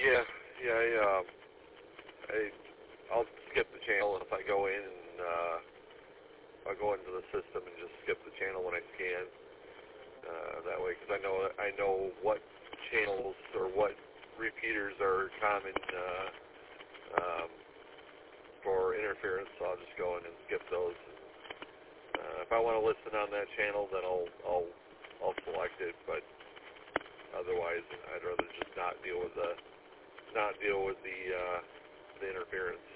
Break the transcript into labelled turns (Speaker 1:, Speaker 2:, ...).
Speaker 1: Yeah, yeah. I'll skip the channel if I go in and I'll go into the system and just skip the channel when I scan. That way, because I know what channels or what repeaters are common for interference. So I'll just go in and skip those. If I want to listen on that channel, then I'll select it. But otherwise, I'd rather just not deal with the interference.